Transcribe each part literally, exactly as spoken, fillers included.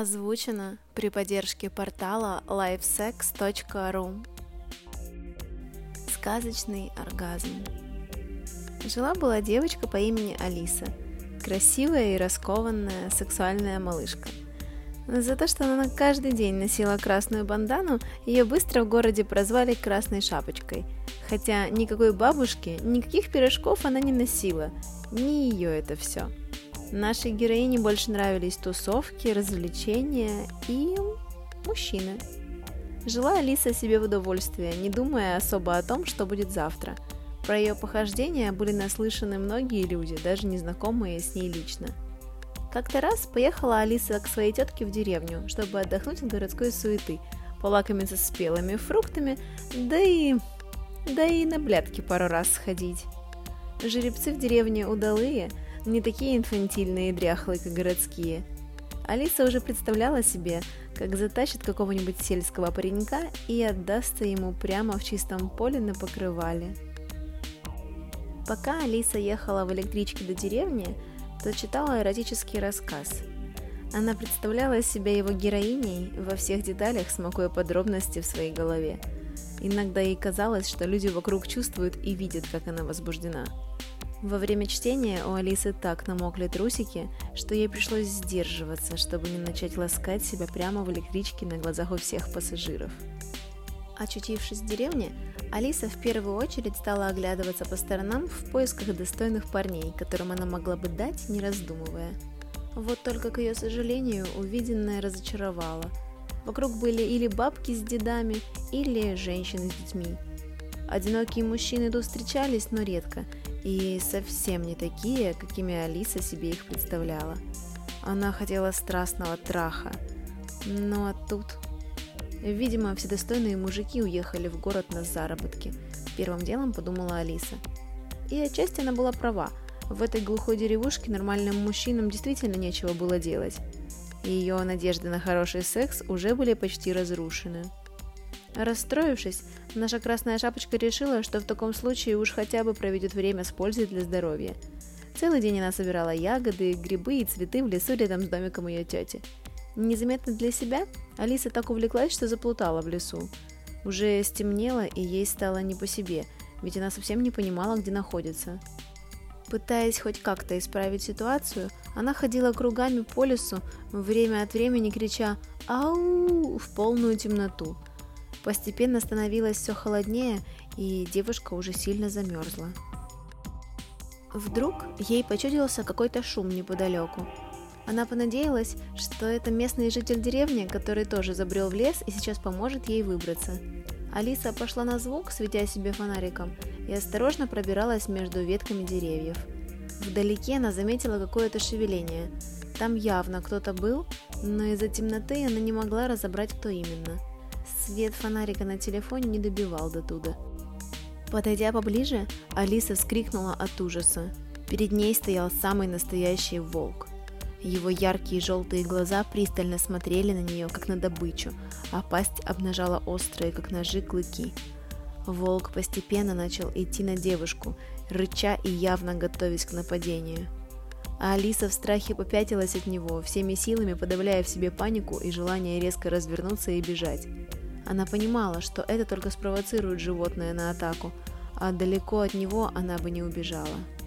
Озвучено при поддержке портала лайфсекс точка ру. Сказочный оргазм. Жила-была девочка по имени Алиса. Красивая и раскованная сексуальная малышка. За то, что она каждый день носила красную бандану, ее быстро в городе прозвали Красной Шапочкой. Хотя никакой бабушки, никаких пирожков она не носила. Не ее это все. Нашей героине больше нравились тусовки, развлечения и мужчины. Жила Алиса себе в удовольствие, не думая особо о том, что будет завтра. Про ее похождения были наслышаны многие люди, даже незнакомые с ней лично. Как-то раз поехала Алиса к своей тетке в деревню, чтобы отдохнуть от городской суеты, полакомиться спелыми фруктами, да и... да и на блядки пару раз сходить. Жеребцы в деревне удалые, не такие инфантильные и дряхлые, как городские. Алиса уже представляла себе, как затащит какого-нибудь сельского паренька и отдастся ему прямо в чистом поле на покрывале. Пока Алиса ехала в электричке до деревни, то читала эротический рассказ. Она представляла себя его героиней, во всех деталях смакуя подробности в своей голове. Иногда ей казалось, что люди вокруг чувствуют и видят, как она возбуждена. Во время чтения у Алисы так намокли трусики, что ей пришлось сдерживаться, чтобы не начать ласкать себя прямо в электричке на глазах у всех пассажиров. Очутившись в деревне, Алиса в первую очередь стала оглядываться по сторонам в поисках достойных парней, которым она могла бы дать, не раздумывая. Вот только, к ее сожалению, увиденное разочаровало. Вокруг были или бабки с дедами, или женщины с детьми. Одинокие мужчины тут встречались, но редко, и совсем не такие, какими Алиса себе их представляла. Она хотела страстного траха. Ну а тут... Видимо, все достойные мужики уехали в город на заработки. Первым делом подумала Алиса. И отчасти она была права. В этой глухой деревушке нормальным мужчинам действительно нечего было делать. И ее надежды на хороший секс уже были почти разрушены. Расстроившись, наша Красная Шапочка решила, что в таком случае уж хотя бы проведет время с пользой для здоровья. Целый день она собирала ягоды, грибы и цветы в лесу рядом с домиком ее тети. Незаметно для себя Алиса так увлеклась, что заплутала в лесу. Уже стемнело, и ей стало не по себе, ведь она совсем не понимала, где находится. Пытаясь хоть как-то исправить ситуацию, она ходила кругами по лесу, время от времени крича «Ау!» в полную темноту. Постепенно становилось все холоднее, и девушка уже сильно замерзла. Вдруг ей почудился какой-то шум неподалеку. Она понадеялась, что это местный житель деревни, который тоже забрел в лес и сейчас поможет ей выбраться. Алиса пошла на звук, светя себе фонариком, и осторожно пробиралась между ветками деревьев. Вдалеке она заметила какое-то шевеление. Там явно кто-то был, но из-за темноты она не могла разобрать, кто именно. Свет фонарика на телефоне не добивал до туда. Подойдя поближе, Алиса вскрикнула от ужаса. Перед ней стоял самый настоящий волк. Его яркие желтые глаза пристально смотрели на нее, как на добычу, а пасть обнажала острые, как ножи, клыки. Волк постепенно начал идти на девушку, рыча и явно готовясь к нападению. А Алиса в страхе попятилась от него, всеми силами подавляя в себе панику и желание резко развернуться и бежать. Она понимала, что это только спровоцирует животное на атаку, а далеко от него она бы не убежала.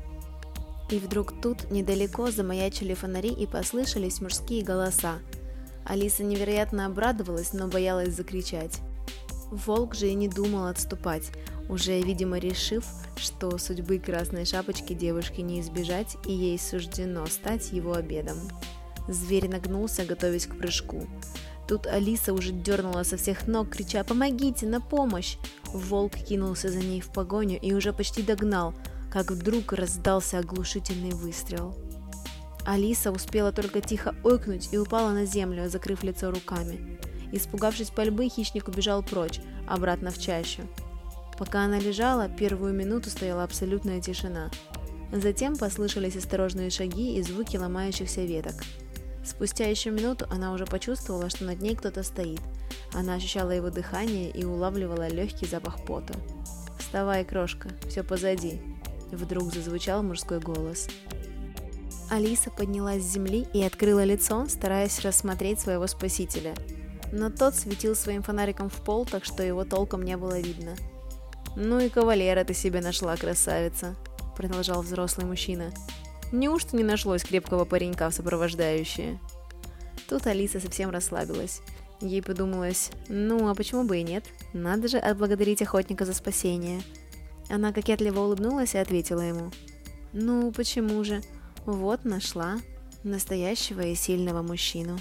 И вдруг тут недалеко замаячили фонари и послышались мужские голоса. Алиса невероятно обрадовалась, но боялась закричать. Волк же и не думал отступать, уже, видимо, решив, что судьбы Красной Шапочки девушке не избежать, и ей суждено стать его обедом. Зверь нагнулся, готовясь к прыжку. Тут Алиса уже дернула со всех ног, крича «Помогите, на помощь!». Волк кинулся за ней в погоню и уже почти догнал, как вдруг раздался оглушительный выстрел. Алиса успела только тихо ойкнуть и упала на землю, закрыв лицо руками. Испугавшись пальбы, хищник убежал прочь, обратно в чащу. Пока она лежала, первую минуту стояла абсолютная тишина. Затем послышались осторожные шаги и звуки ломающихся веток. Спустя еще минуту она уже почувствовала, что над ней кто-то стоит. Она ощущала его дыхание и улавливала легкий запах пота. «Вставай, крошка, все позади», — вдруг зазвучал мужской голос. Алиса поднялась с земли и открыла лицо, стараясь рассмотреть своего спасителя. Но тот светил своим фонариком в пол, так что его толком не было видно. «Ну и кавалера ты себе нашла, красавица», — продолжал взрослый мужчина. «Неужто не нашлось крепкого паренька в сопровождающие?» Тут Алиса совсем расслабилась. Ей подумалось, ну а почему бы и нет? Надо же отблагодарить охотника за спасение. Она кокетливо улыбнулась и ответила ему. «Ну, почему же? Вот нашла настоящего и сильного мужчину».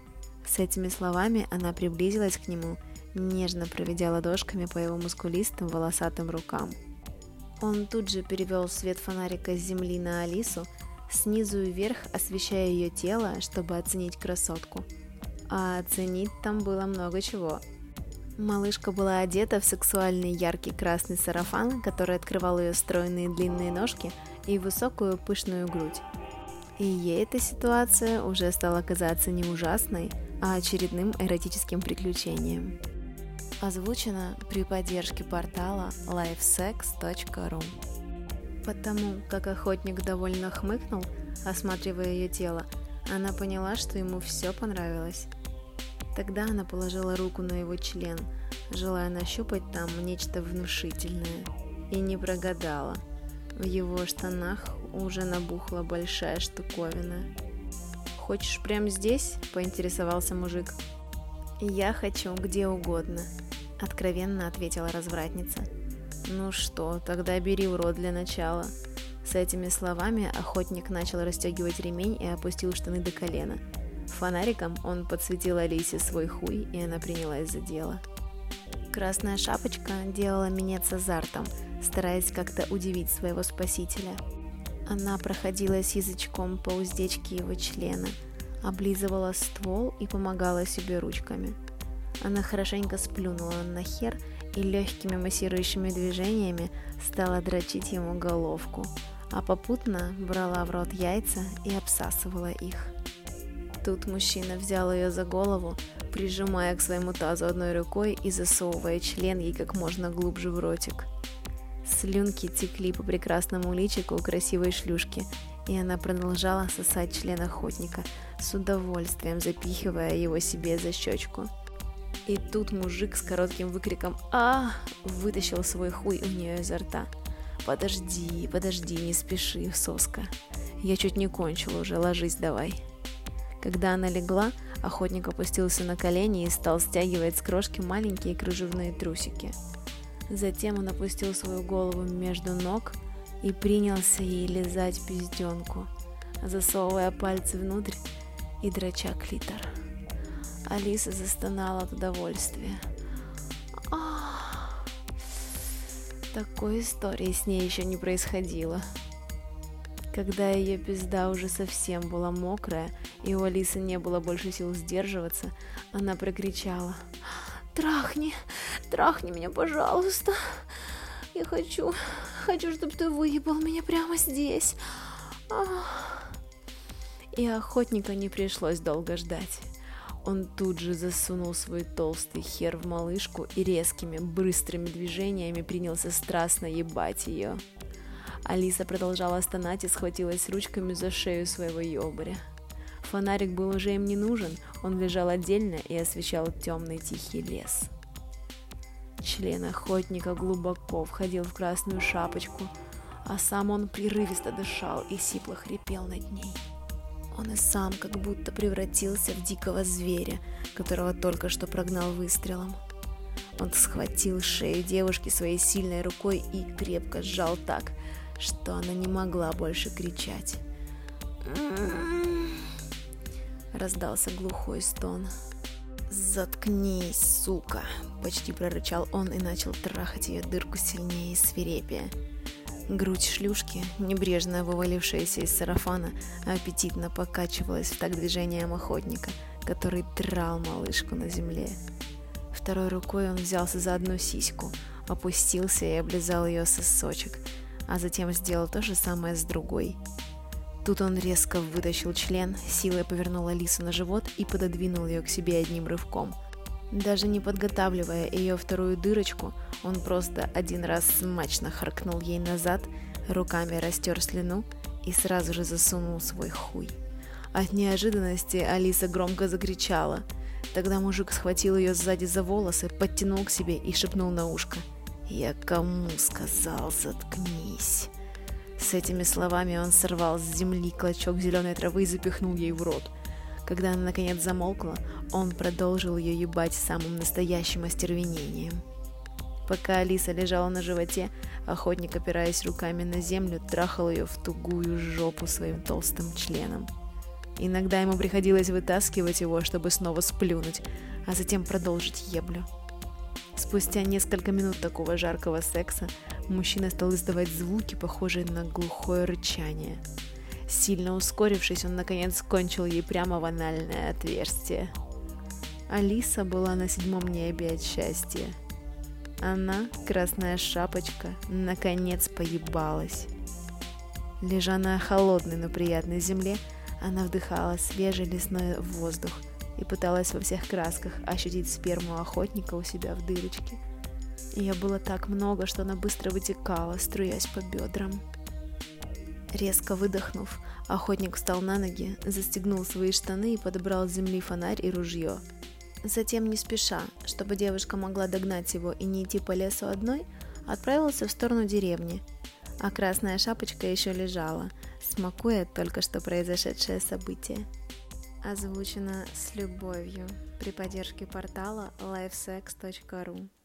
С этими словами она приблизилась к нему, нежно проведя ладошками по его мускулистым волосатым рукам. Он тут же перевел свет фонарика с земли на Алису, снизу вверх освещая ее тело, чтобы оценить красотку. А оценить там было много чего. Малышка была одета в сексуальный яркий красный сарафан, который открывал ее стройные длинные ножки и высокую пышную грудь. И ей эта ситуация уже стала казаться не ужасной, а очередным эротическим приключением. Озвучено при поддержке портала лайфсекс точка ру. Потому как охотник довольно хмыкнул, осматривая ее тело, она поняла, что ему все понравилось. Тогда она положила руку на его член, желая нащупать там нечто внушительное, и не прогадала. В его штанах уже набухла большая штуковина. «Хочешь прямо здесь?» – поинтересовался мужик. «Я хочу где угодно», – откровенно ответила развратница. «Ну что, тогда бери в рот для начала». С этими словами охотник начал расстегивать ремень и опустил штаны до колена. Фонариком он подсветил Алисе свой хуй, и она принялась за дело. Красная шапочка делала минет с азартом, стараясь как-то удивить своего спасителя. Она проходилась язычком по уздечке его члена, облизывала ствол и помогала себе ручками. Она хорошенько сплюнула на хер и легкими массирующими движениями стала дрочить ему головку, а попутно брала в рот яйца и обсасывала их. Тут мужчина взял ее за голову, прижимая к своему тазу одной рукой и засовывая член ей как можно глубже в ротик. Слюнки текли по прекрасному личику красивой шлюшки, и она продолжала сосать член охотника, с удовольствием запихивая его себе за щечку. И тут мужик с коротким выкриком «А!» вытащил свой хуй у нее изо рта. «Подожди, подожди, не спеши, соска. Я чуть не кончил уже, ложись давай». Когда она легла, охотник опустился на колени и стал стягивать с крошки маленькие кружевные трусики. Затем он опустил свою голову между ног и принялся ей лизать пизденку, засовывая пальцы внутрь и дроча клитор. Алиса застонала от удовольствия. Ах, такой истории с ней еще не происходило. Когда ее пизда уже совсем была мокрая, и у Алисы не было больше сил сдерживаться, она прокричала: «Трахни, трахни меня, пожалуйста! Я хочу, хочу, чтобы ты выебал меня прямо здесь!» Ах. И охотника не пришлось долго ждать. Он тут же засунул свой толстый хер в малышку и резкими, быстрыми движениями принялся страстно ебать ее. Алиса продолжала стонать и схватилась ручками за шею своего ёбаря. Фонарик был уже им не нужен, он лежал отдельно и освещал темный тихий лес. Член охотника глубоко входил в красную шапочку, а сам он прерывисто дышал и сипло хрипел над ней. Он и сам как будто превратился в дикого зверя, которого только что прогнал выстрелом. Он схватил шею девушки своей сильной рукой и крепко сжал так, что она не могла больше кричать. Раздался глухой стон. «Заткнись, сука!» – почти прорычал он и начал трахать ее дырку сильнее и свирепее. Грудь шлюшки, небрежно вывалившаяся из сарафана, аппетитно покачивалась в такт движением охотника, который драл малышку на земле. Второй рукой он взялся за одну сиську, опустился и облизал ее сосочек, а затем сделал то же самое с другой. Тут он резко вытащил член, силой повернул Алису на живот и пододвинул ее к себе одним рывком. Даже не подготавливая ее вторую дырочку, он просто один раз смачно харкнул ей назад, руками растер слюну и сразу же засунул свой хуй. От неожиданности Алиса громко закричала. Тогда мужик схватил ее сзади за волосы, подтянул к себе и шепнул на ушко: «Я кому сказал, заткнись». С этими словами он сорвал с земли клочок зеленой травы и запихнул ей в рот. Когда она наконец замолкла, он продолжил ее ебать самым настоящим остервенением. Пока Алиса лежала на животе, охотник, опираясь руками на землю, трахал ее в тугую жопу своим толстым членом. Иногда ему приходилось вытаскивать его, чтобы снова сплюнуть, а затем продолжить еблю. Спустя несколько минут такого жаркого секса мужчина стал издавать звуки, похожие на глухое рычание. Сильно ускорившись, он наконец кончил ей прямо в анальное отверстие. Алиса была на седьмом небе от счастья. Она, красная шапочка, наконец поебалась. Лежа на холодной, но приятной земле, она вдыхала свежий лесной воздух и пыталась во всех красках ощутить сперму охотника у себя в дырочке. Ее было так много, что она быстро вытекала, струясь по бедрам. Резко выдохнув, охотник встал на ноги, застегнул свои штаны и подобрал с земли фонарь и ружье. Затем, не спеша, чтобы девушка могла догнать его и не идти по лесу одной, отправился в сторону деревни. А красная шапочка еще лежала, смакуя только что произошедшее событие. Озвучено с любовью при поддержке портала лайфсекс точка ру.